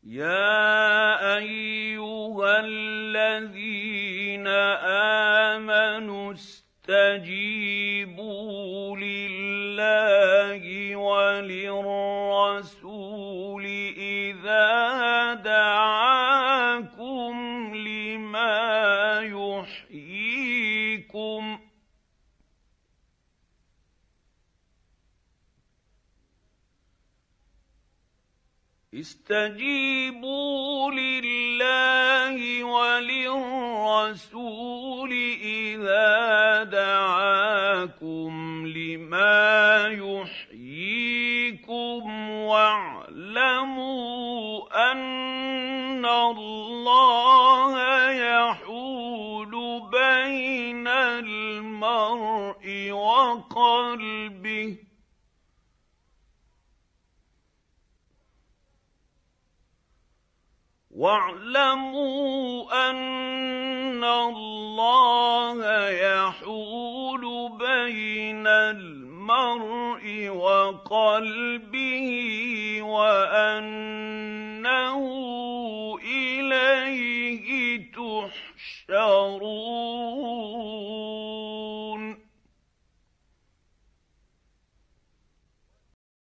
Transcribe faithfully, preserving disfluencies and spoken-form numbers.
يَا أَيُّهَا الَّذِينَ آمَنُوا اسْتَجِيبُوا لِلَّهِ وَلِلرَّسُولِ إِذَا دَعَاكُمْ لِمَا يُحْيِيكُمْ ۖ اسْتَجِيبُوا لِلَّهِ وَلِلرَّسُولِ إِذَا دَعَاكُمْ لِمَا يُحْيِيكُمْ وَاعْلَمُوا أَنَّ اللَّهَ يَحُولُ بَيْنَ الْمَرْءِ وَقَلْبِهِ واعلموا أن الله يحول بين المرء وقلبه وأنه إليه تحشرون.